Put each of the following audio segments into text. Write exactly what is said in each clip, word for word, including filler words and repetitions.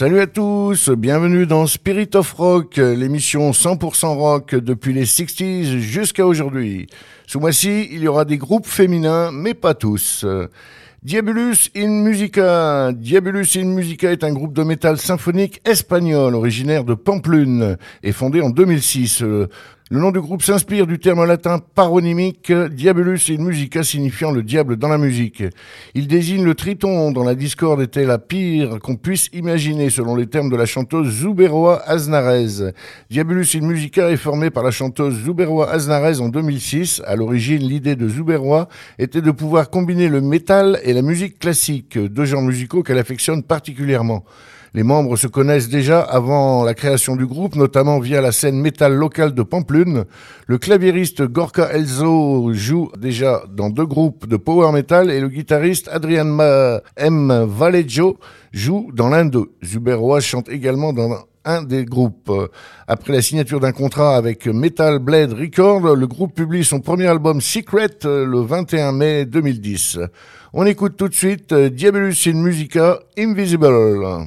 Salut à tous, bienvenue dans Spirit of Rock, l'émission cent pour cent rock depuis les sixties jusqu'à aujourd'hui. Ce mois-ci, il y aura des groupes féminins, mais pas tous. Diabolus in Musica. Diabolus in Musica est un groupe de métal symphonique espagnol originaire de Pamplune et fondé en deux mille six. Le nom du groupe s'inspire du terme latin paronymique Diabolus in Musica signifiant le diable dans la musique. Il désigne le triton dont la discorde était la pire qu'on puisse imaginer selon les termes de la chanteuse Zuberoa Aznarez. Diabolus in Musica est formé par la chanteuse Zuberoa Aznarez en deux mille six. À l'origine, l'idée de Zuberoa était de pouvoir combiner le métal et la musique classique, deux genres musicaux qu'elle affectionne particulièrement. Les membres se connaissent déjà avant la création du groupe, notamment via la scène métal locale de Pamplune. Le claviériste Gorka Elzo joue déjà dans deux groupes de power metal et le guitariste Adrian M. Vallejo joue dans l'un d'eux. Zuberoa chante également dans un des groupes. Après la signature d'un contrat avec Metal Blade Records, le groupe publie son premier album Secret le vingt et un mai deux mille dix. On écoute tout de suite Diabolus in Musica, Invisible.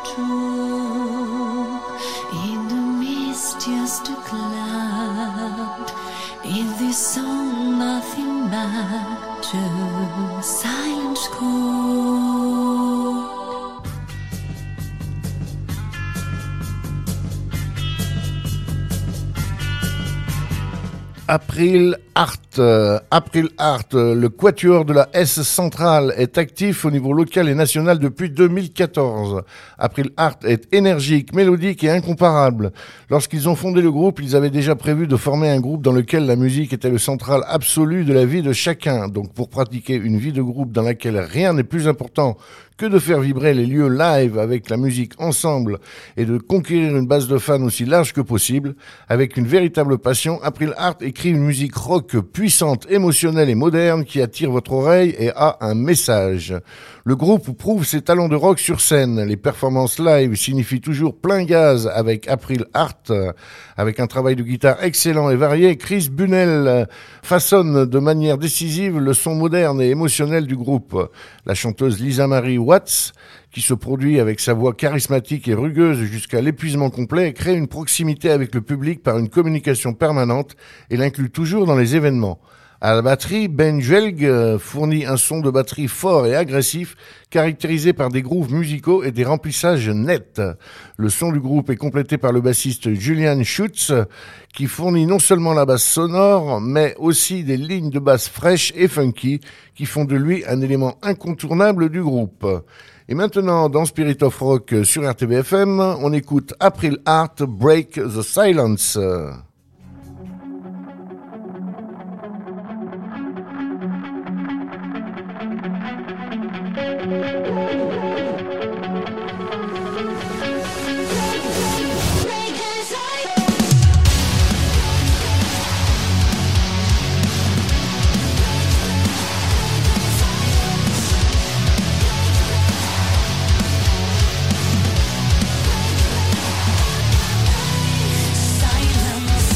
true. In the mist, just a cloud. In this song, nothing matters. Silence cold. April Art. Euh, April Art, euh, le quatuor de la S centrale, est actif au niveau local et national depuis deux mille quatorze. April Art est énergique, mélodique et incomparable. Lorsqu'ils ont fondé le groupe, ils avaient déjà prévu de former un groupe dans lequel la musique était le central absolu de la vie de chacun. Donc pour pratiquer une vie de groupe dans laquelle rien n'est plus important que de faire vibrer les lieux live avec la musique ensemble et de conquérir une base de fans aussi large que possible, avec une véritable passion, April Art écrit une musique rock puissante, émotionnelle et moderne qui attire votre oreille et a un message. Le groupe prouve ses talents de rock sur scène. Les performances live signifient toujours plein gaz avec April Art. Avec un travail de guitare excellent et varié, Chris Bunnell façonne de manière décisive le son moderne et émotionnel du groupe. La chanteuse Lisa Marie Watts, qui se produit avec sa voix charismatique et rugueuse jusqu'à l'épuisement complet, crée une proximité avec le public par une communication permanente et l'inclut toujours dans les événements. À la batterie, Ben Juelg fournit un son de batterie fort et agressif, caractérisé par des grooves musicaux et des remplissages nets. Le son du groupe est complété par le bassiste Julian Schutz, qui fournit non seulement la basse sonore, mais aussi des lignes de basse fraîches et funky, qui font de lui un élément incontournable du groupe. Et maintenant, dans Spirit of Rock sur R T B F M, on écoute April Art, Break the Silence. Silence.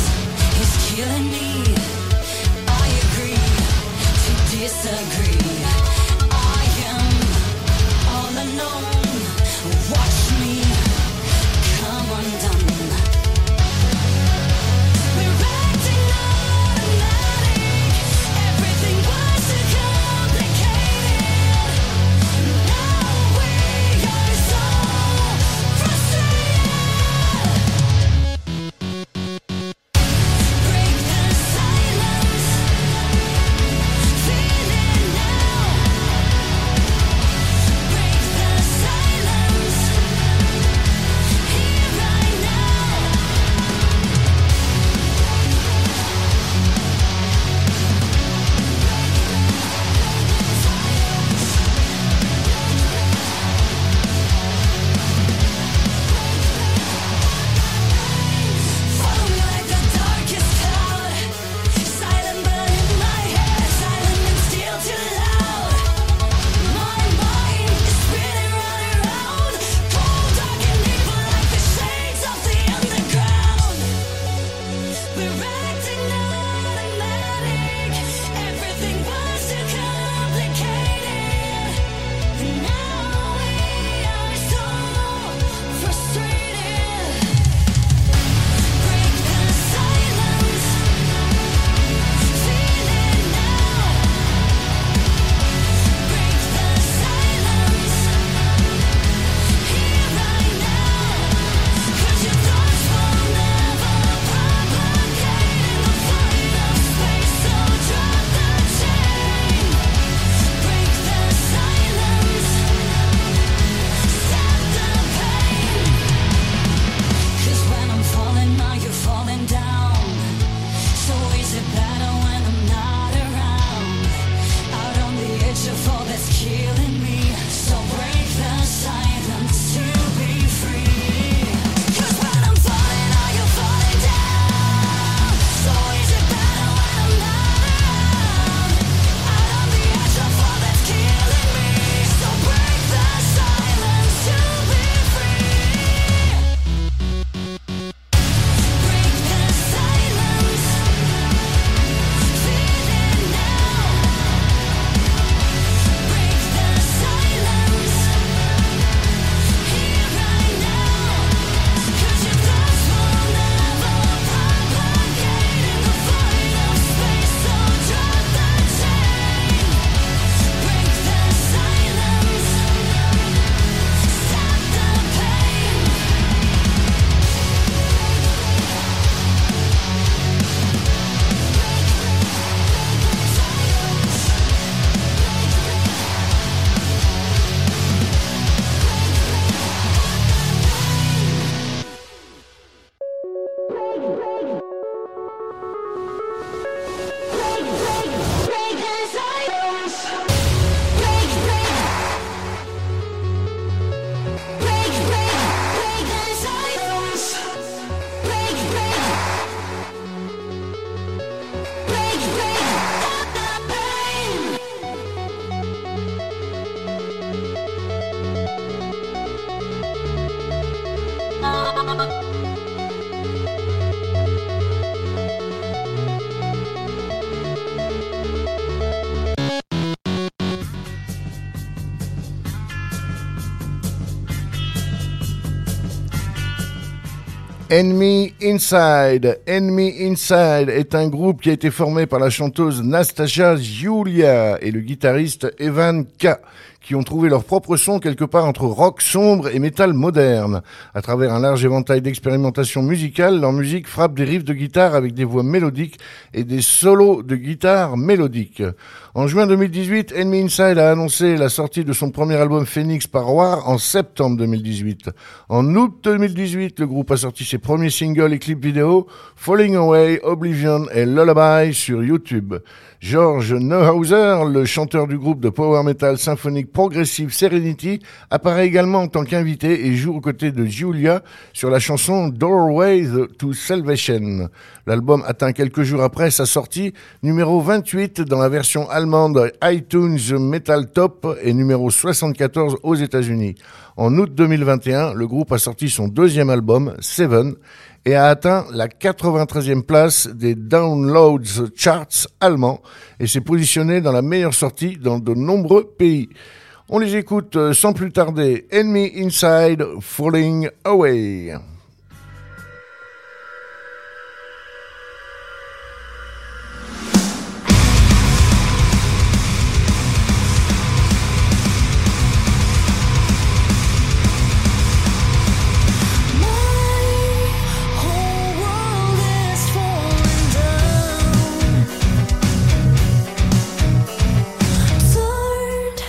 Enemy Inside. Enemy Inside est un groupe qui a été formé par la chanteuse Nastasia Giulia et le guitariste Evan K, qui ont trouvé leur propre son quelque part entre rock sombre et métal moderne. À travers un large éventail d'expérimentation musicale, leur musique frappe des riffs de guitare avec des voix mélodiques et des solos de guitare mélodiques. En juin deux mille dix-huit, Enemy Inside a annoncé la sortie de son premier album Phoenix Parroir en septembre deux mille dix-huit. En août deux mille dix-huit, le groupe a sorti ses premiers singles et clips vidéo, Falling Away, Oblivion et Lullaby sur YouTube. George Neuhauser, le chanteur du groupe de power metal symphonique progressive Serenity, apparaît également en tant qu'invité et joue aux côtés de Giulia sur la chanson Doorway to Salvation. L'album atteint quelques jours après sa sortie numéro vingt-huit dans la version allemande iTunes Metal Top et numéro soixante-quatorze aux États-Unis. En août deux mille vingt et un, le groupe a sorti son deuxième album, Seven, et a atteint la quatre-vingt-treizième place des Downloads Charts allemands et s'est positionné dans la meilleure sortie dans de nombreux pays. On les écoute sans plus tarder. Enemy Inside, Falling Away.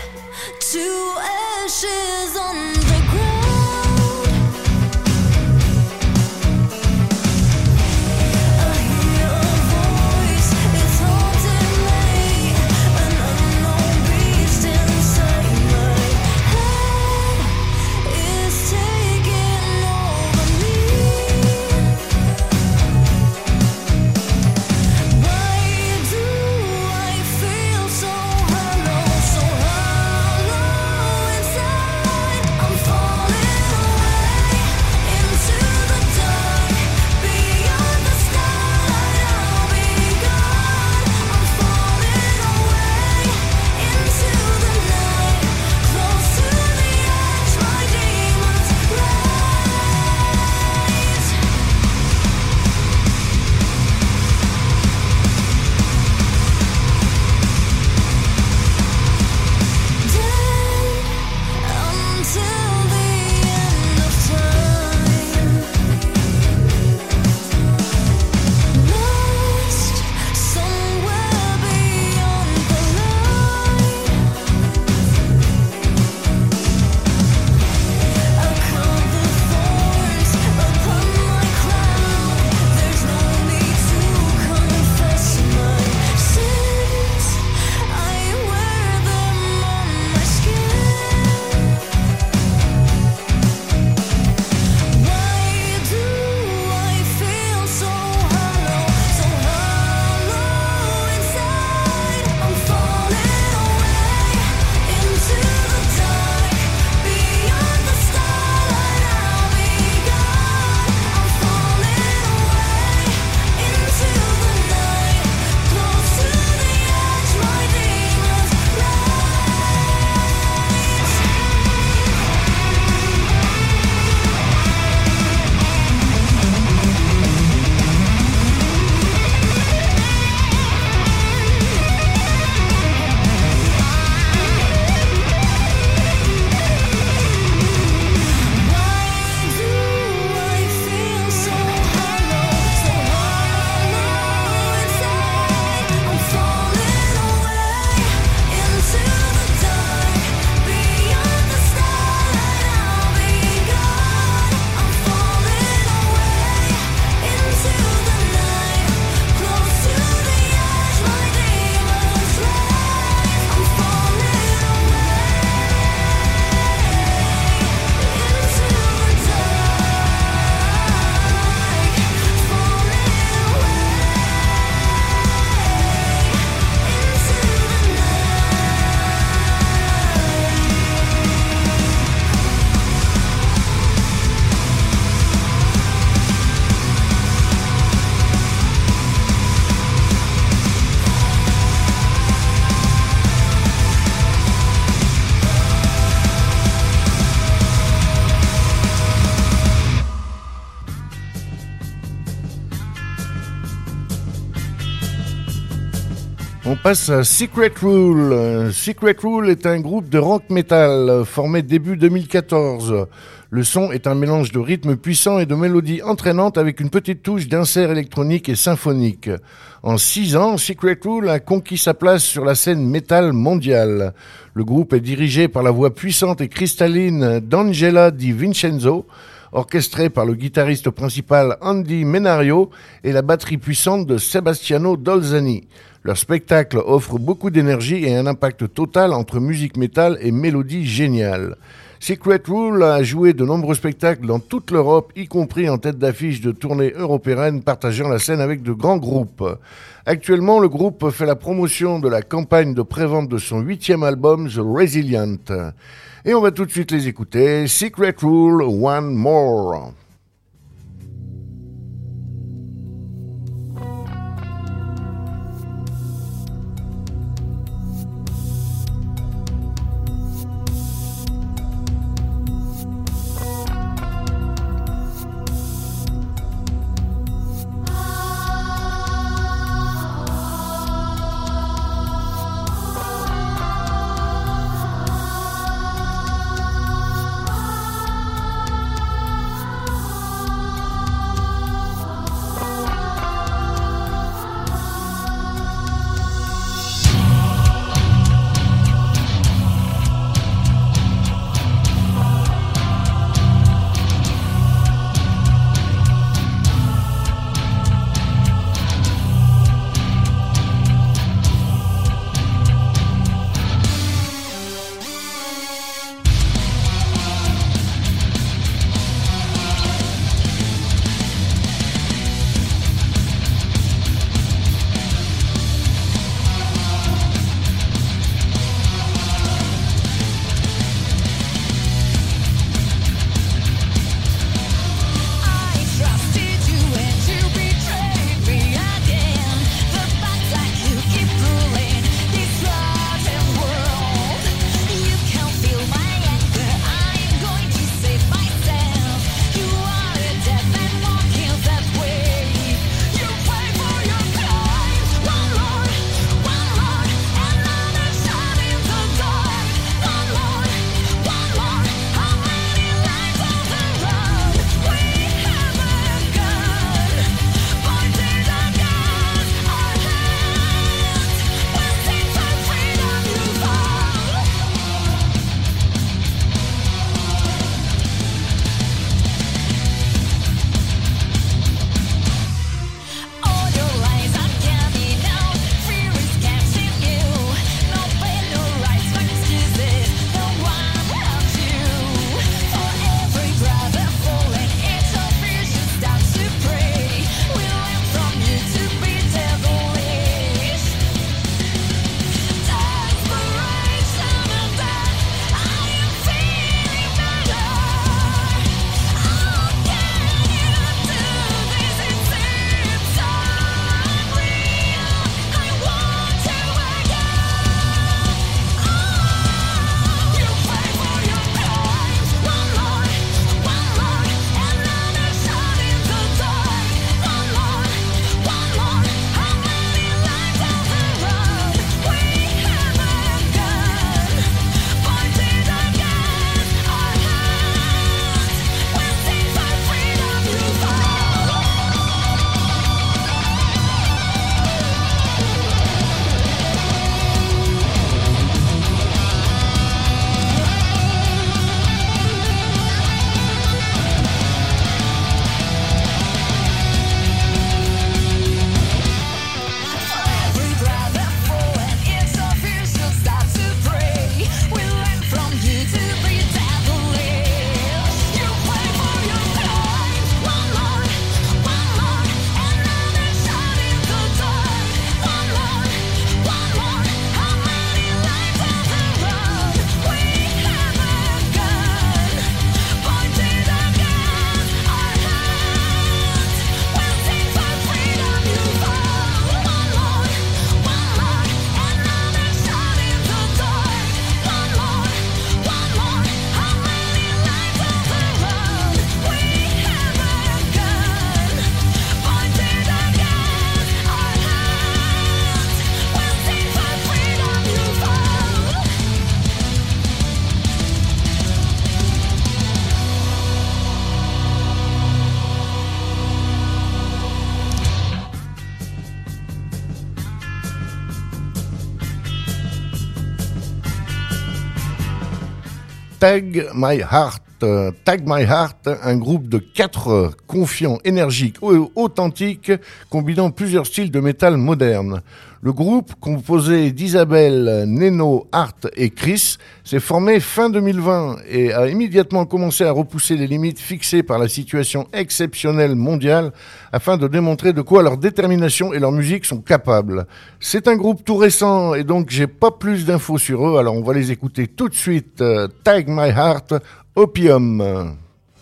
To ashes on the ground. On passe à Secret Rule. Secret Rule est un groupe de rock metal formé début deux mille quatorze. Le son est un mélange de rythmes puissants et de mélodies entraînantes avec une petite touche d'insert électronique et symphonique. En six ans, Secret Rule a conquis sa place sur la scène métal mondiale. Le groupe est dirigé par la voix puissante et cristalline d'Angela Di Vincenzo, orchestré par le guitariste principal Andy Menario et la batterie puissante de Sebastiano Dolzani. Leur spectacle offre beaucoup d'énergie et un impact total entre musique métal et mélodie géniale. Secret Rule a joué de nombreux spectacles dans toute l'Europe, y compris en tête d'affiche de tournées européennes, partageant la scène avec de grands groupes. Actuellement, le groupe fait la promotion de la campagne de prévente de son huitième album, The Resilient. Et on va tout de suite les écouter. Secret Rule, One More. Ah Tag My Heart. Tag My Heart, un groupe de quatre confiants, énergiques, authentiques, combinant plusieurs styles de métal moderne. Le groupe, composé d'Isabelle, Neno, Art et Chris, s'est formé fin deux mille vingt et a immédiatement commencé à repousser les limites fixées par la situation exceptionnelle mondiale afin de démontrer de quoi leur détermination et leur musique sont capables. C'est un groupe tout récent et donc j'ai pas plus d'infos sur eux, alors on va les écouter tout de suite. Tag My Heart, Opium.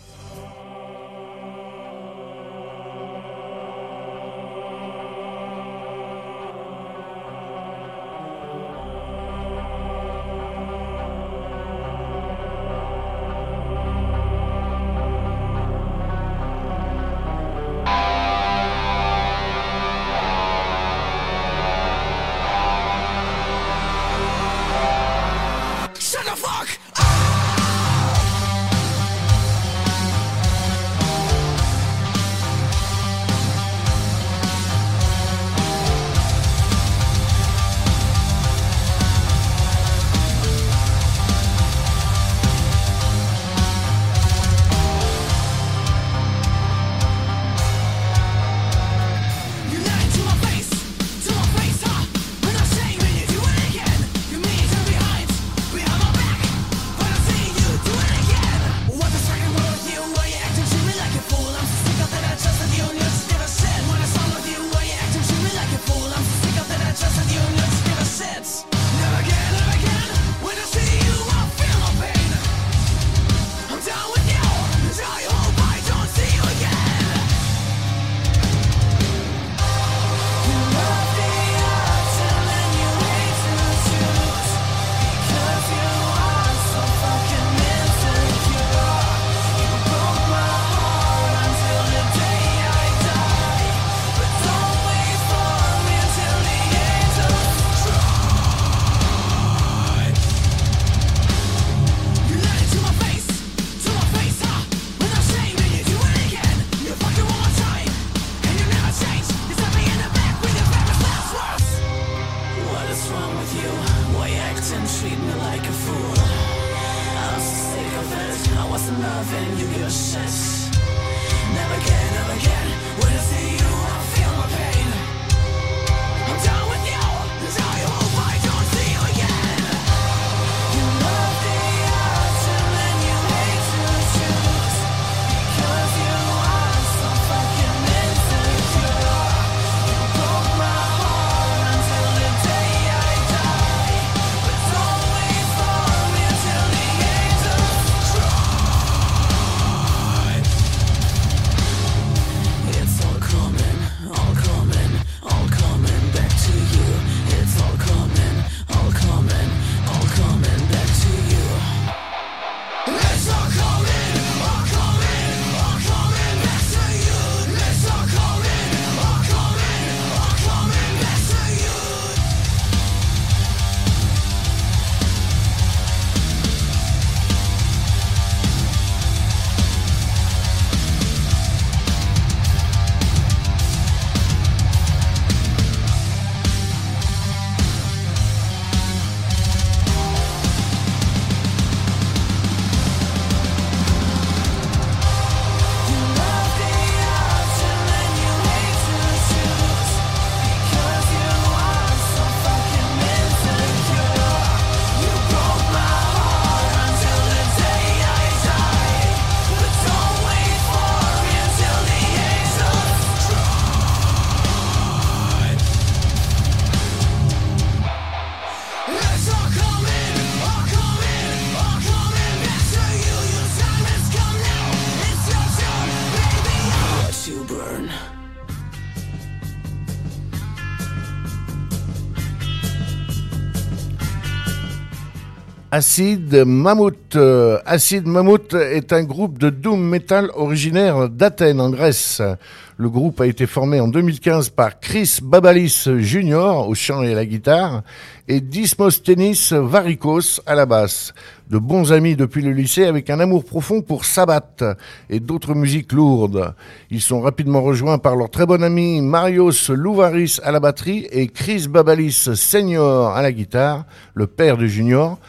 Acid Mammoth. Acid Mammoth est un groupe de doom metal originaire d'Athènes en Grèce. Le groupe a été formé en deux mille quinze par Chris Babalis Junior au chant et à la guitare et Dismosthenis Varikos à la basse. De bons amis depuis le lycée avec un amour profond pour Sabbath et d'autres musiques lourdes. Ils sont rapidement rejoints par leur très bon ami Marios Louvaris à la batterie et Chris Babalis Senior à la guitare, le père de Junior.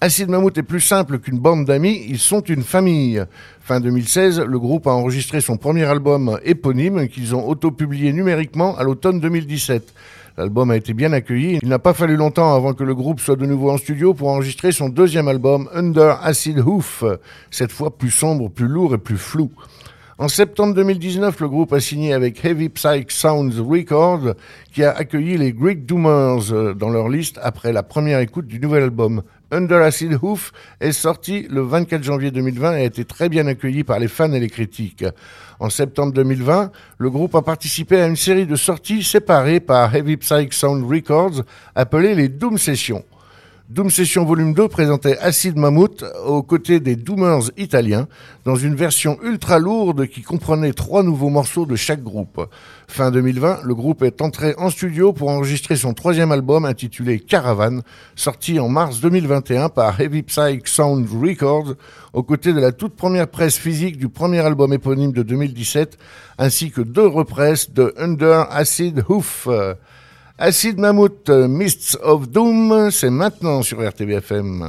Acid Mammoth est plus simple qu'une bande d'amis, ils sont une famille. Fin deux mille seize, le groupe a enregistré son premier album éponyme qu'ils ont auto-publié numériquement à l'automne deux mille dix-sept. L'album a été bien accueilli. Il n'a pas fallu longtemps avant que le groupe soit de nouveau en studio pour enregistrer son deuxième album, Under Acid Hoof, cette fois plus sombre, plus lourd et plus flou. En septembre deux mille dix-neuf, le groupe a signé avec Heavy Psych Sounds Records, qui a accueilli les Greek Doomers dans leur liste après la première écoute du nouvel album. Under Acid Hoof est sorti le vingt-quatre janvier deux mille vingt et a été très bien accueilli par les fans et les critiques. En septembre deux mille vingt, le groupe a participé à une série de sorties séparées par Heavy Psych Sound Records, appelées les Doom Sessions. Doom Session Volume deux présentait Acid Mammoth aux côtés des Doomers italiens dans une version ultra lourde qui comprenait trois nouveaux morceaux de chaque groupe. Fin deux mille vingt, le groupe est entré en studio pour enregistrer son troisième album intitulé Caravan, sorti en mars deux mille vingt et un par Heavy Psych Sound Records aux côtés de la toute première presse physique du premier album éponyme de deux mille dix-sept ainsi que deux represses de Under Acid Hoof. Acid Mammoth, Mists of Doom, c'est maintenant sur R T B F M.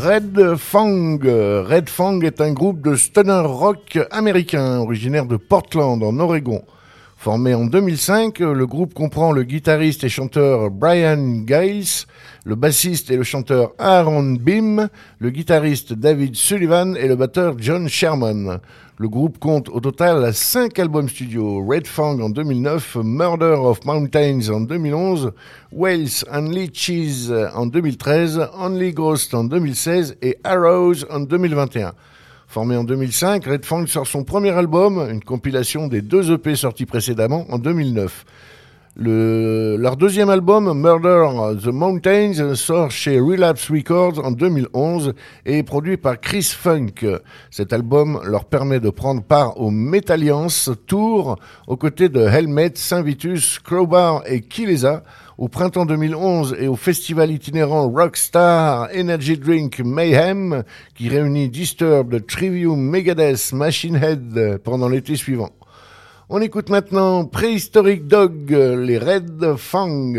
Red Fang. Red Fang est un groupe de stoner rock américain originaire de Portland en Oregon. Formé en deux mille cinq, le groupe comprend le guitariste et chanteur Brian Giles, le bassiste et le chanteur Aaron Beam, le guitariste David Sullivan et le batteur John Sherman. Le groupe compte au total cinq albums studio: Red Fang en deux mille neuf, Murder of Mountains en deux mille onze, Whales and Leeches en deux mille treize, Only Ghost en deux mille seize et Arrows en deux mille vingt et un. Formé en deux mille cinq, Red Fang sort son premier album, une compilation des deux E P sortis précédemment en deux mille neuf. Le, leur deuxième album, Murder the Mountains, sort chez Relapse Records en deux mille onze et est produit par Chris Funk. Cet album leur permet de prendre part au Metalliance Tour aux côtés de Helmet, Saint-Vitus, Crowbar et Kilesa au printemps deux mille onze et au festival itinérant Rockstar Energy Drink Mayhem qui réunit Disturbed, Trivium, Megadeth, Machine Head pendant l'été suivant. On écoute maintenant Prehistoric Dog, les Red Fang.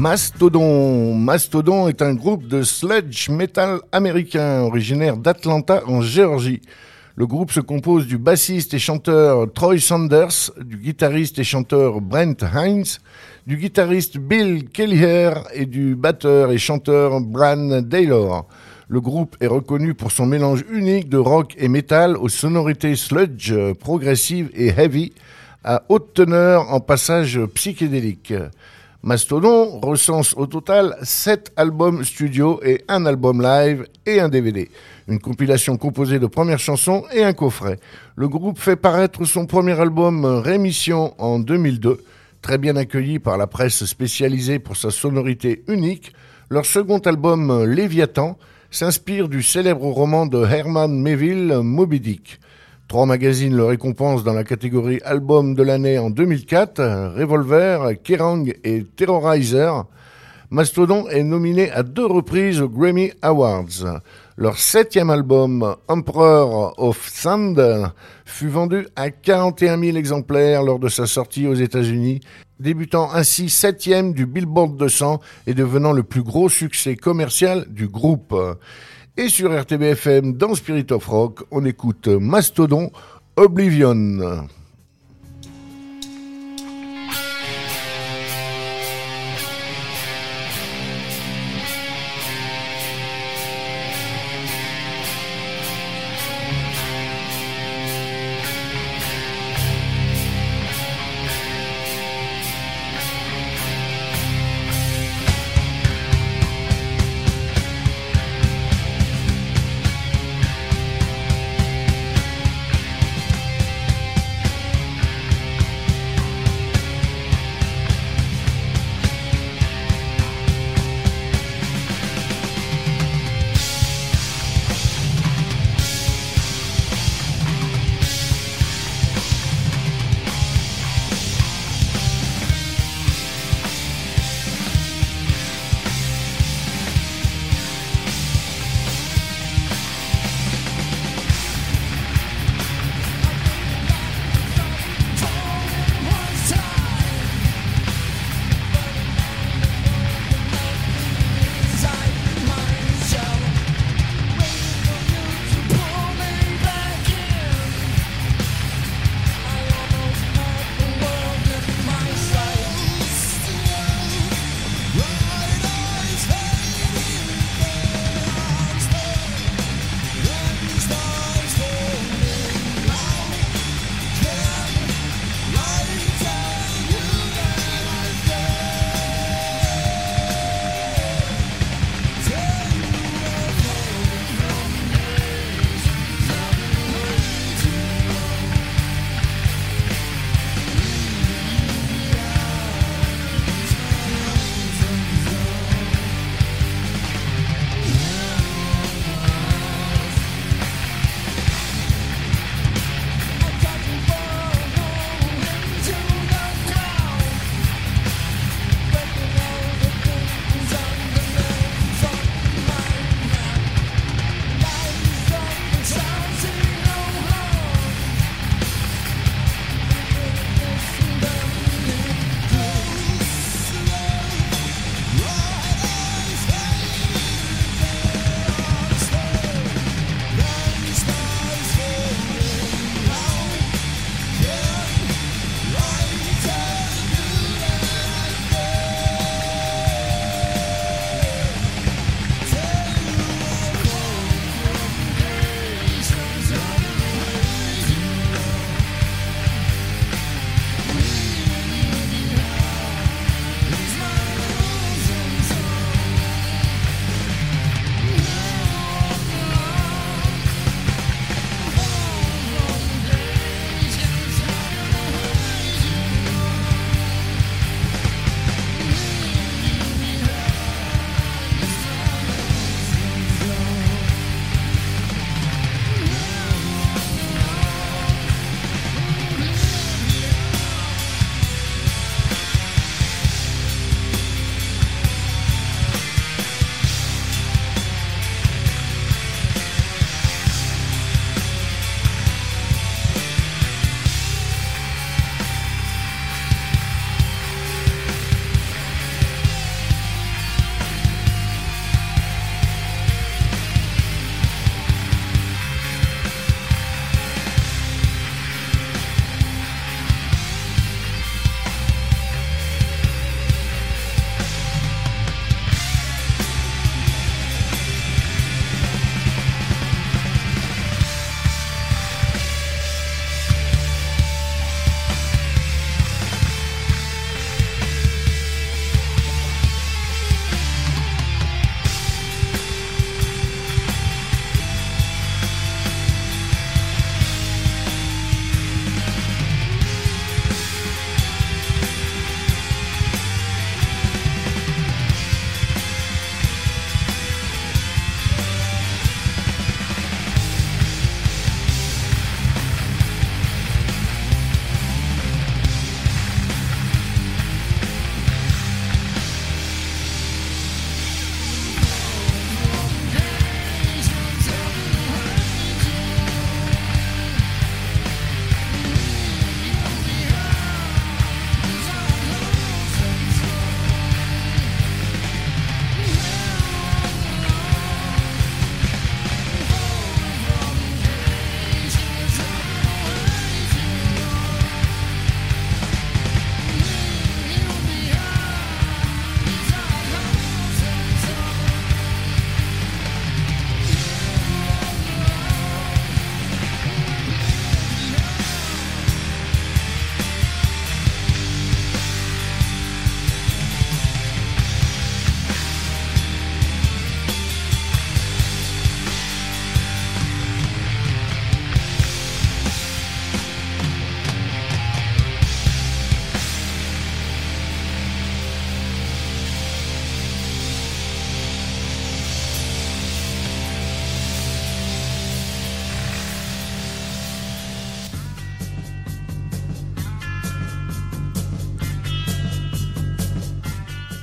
Mastodon. Mastodon est un groupe de sludge metal américain originaire d'Atlanta en Géorgie. Le groupe se compose du bassiste et chanteur Troy Sanders, du guitariste et chanteur Brent Hines, du guitariste Bill Kelliher et du batteur et chanteur Bran Taylor. Le groupe est reconnu pour son mélange unique de rock et metal aux sonorités sludge, progressives et heavy, à haute teneur en passage psychédélique. Mastodon recense au total sept albums studio et un album live et un D V D. Une compilation composée de premières chansons et un coffret. Le groupe fait paraître son premier album Rémission en deux mille deux, très bien accueilli par la presse spécialisée pour sa sonorité unique. Leur second album Léviathan s'inspire du célèbre roman de Herman Melville, Moby Dick. Trois magazines le récompensent dans la catégorie Album de l'année en deux mille quatre, Revolver, Kerrang et Terrorizer. Mastodon est nominé à deux reprises aux Grammy Awards. Leur septième album, Emperor of Sand, fut vendu à quarante et un mille exemplaires lors de sa sortie aux États-Unis, débutant ainsi septième du Billboard deux cents et devenant le plus gros succès commercial du groupe. Et sur R T B F M, dans Spirit of Rock, on écoute Mastodon, Oblivion.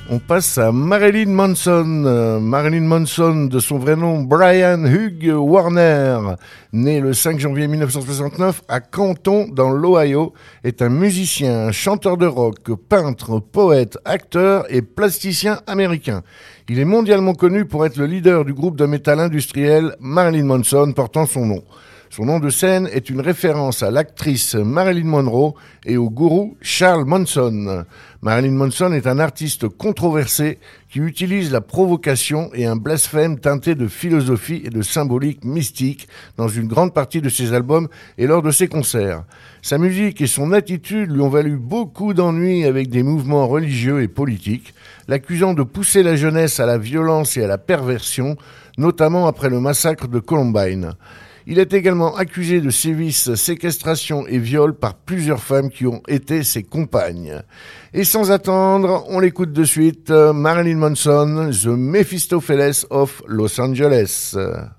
On passe à Marilyn Manson. Euh, Marilyn Manson, de son vrai nom Brian Hugh Warner, né le cinq janvier mille neuf cent soixante-neuf à Canton dans l'Ohio, est un musicien, un chanteur de rock, peintre, poète, acteur et plasticien américain. Il est mondialement connu pour être le leader du groupe de métal industriel Marilyn Manson, portant son nom. Son nom de scène est une référence à l'actrice Marilyn Monroe et au gourou Charles Manson. Marilyn Manson est un artiste controversé qui utilise la provocation et un blasphème teinté de philosophie et de symbolique mystique dans une grande partie de ses albums et lors de ses concerts. Sa musique et son attitude lui ont valu beaucoup d'ennuis avec des mouvements religieux et politiques, l'accusant de pousser la jeunesse à la violence et à la perversion, notamment après le massacre de Columbine. Il est également accusé de sévices, séquestration et viol par plusieurs femmes qui ont été ses compagnes. Et sans attendre, on l'écoute de suite, Marilyn Manson, The Mephistopheles of Los Angeles.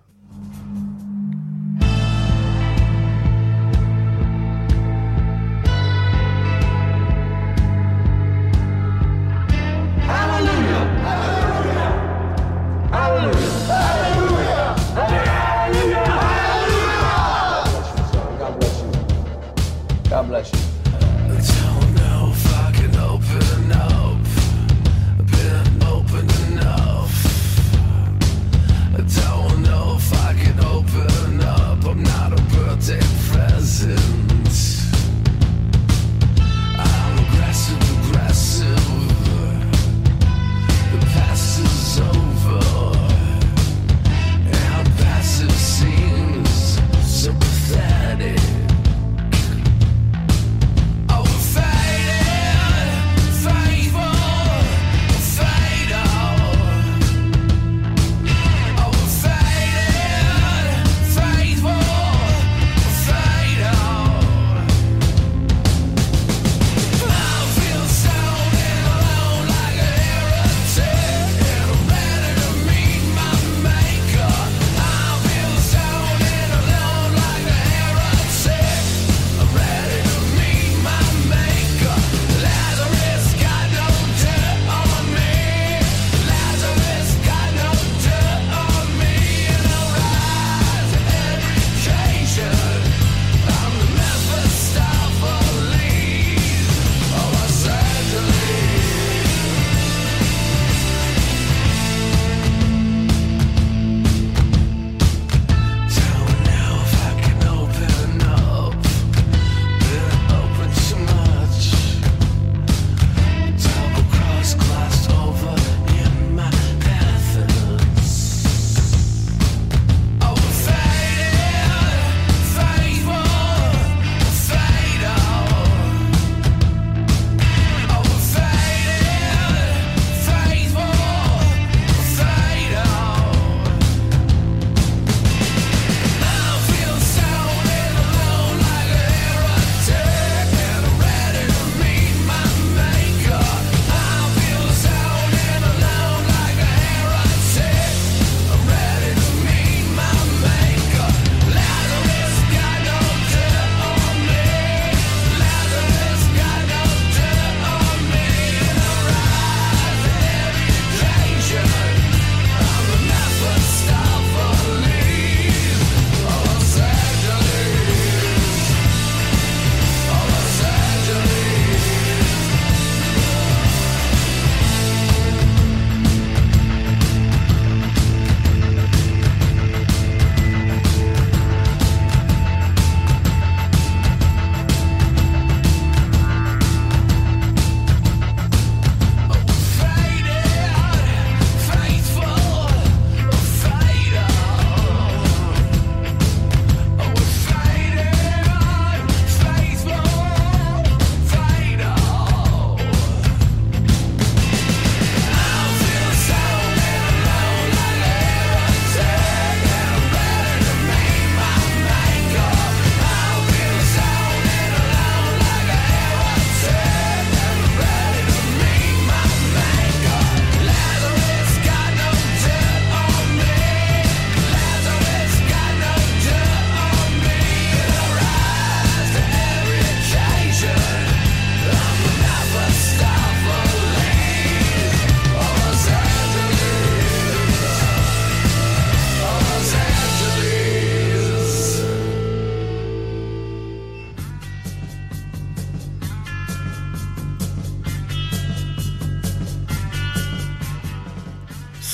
God bless you. I don't know if I can open up. I've been open enough. I don't know if I can open up. I'm not a birthday present. I'm aggressive, aggressive. The past is over. And passive seems sympathetic.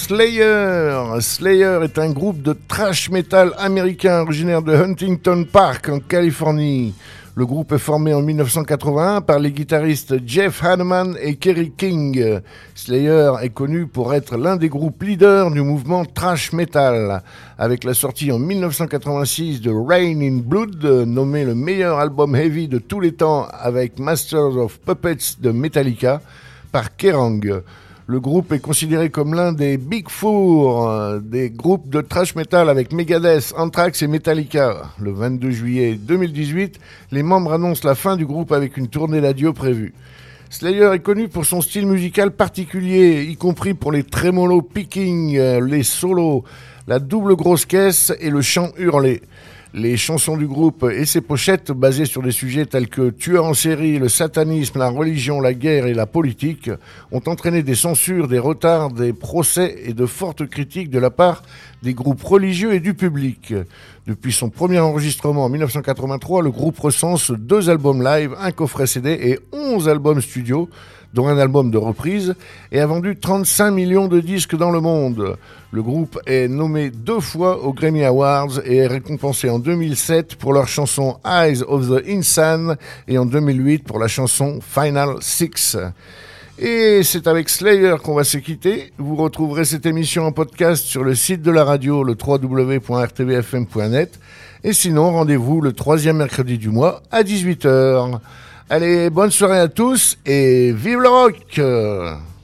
Slayer. Slayer est un groupe de thrash metal américain originaire de Huntington Park en Californie. Le groupe est formé en dix-neuf cent quatre-vingt-un par les guitaristes Jeff Hanneman et Kerry King. Slayer est connu pour être l'un des groupes leaders du mouvement thrash metal, avec la sortie en dix-neuf cent quatre-vingt-six de Rain in Blood, nommé le meilleur album heavy de tous les temps avec Masters of Puppets de Metallica par Kerrang. Le groupe est considéré comme l'un des Big Four, euh, des groupes de thrash metal avec Megadeth, Anthrax et Metallica. Le vingt-deux juillet deux mille dix-huit, les membres annoncent la fin du groupe avec une tournée d'adieu prévue. Slayer est connu pour son style musical particulier, y compris pour les tremolo picking, euh, les solos, la double grosse caisse et le chant hurlé. Les chansons du groupe et ses pochettes, basées sur des sujets tels que tueurs en série, le satanisme, la religion, la guerre et la politique, ont entraîné des censures, des retards, des procès et de fortes critiques de la part des groupes religieux et du public. Depuis son premier enregistrement en dix-neuf cent quatre-vingt-trois, le groupe recense deux albums live, un coffret C D et onze albums studio, dont un album de reprise, et a vendu trente-cinq millions de disques dans le monde. Le groupe est nommé deux fois aux Grammy Awards et est récompensé en deux mille sept pour leur chanson Eyes of the Insane et en deux mille huit pour la chanson Final Six. Et c'est avec Slayer qu'on va se quitter. Vous retrouverez cette émission en podcast sur le site de la radio, le w w w point r t v f m point net. Et sinon, rendez-vous le troisième mercredi du mois à dix-huit heures. Allez, bonne soirée à tous et vive le rock!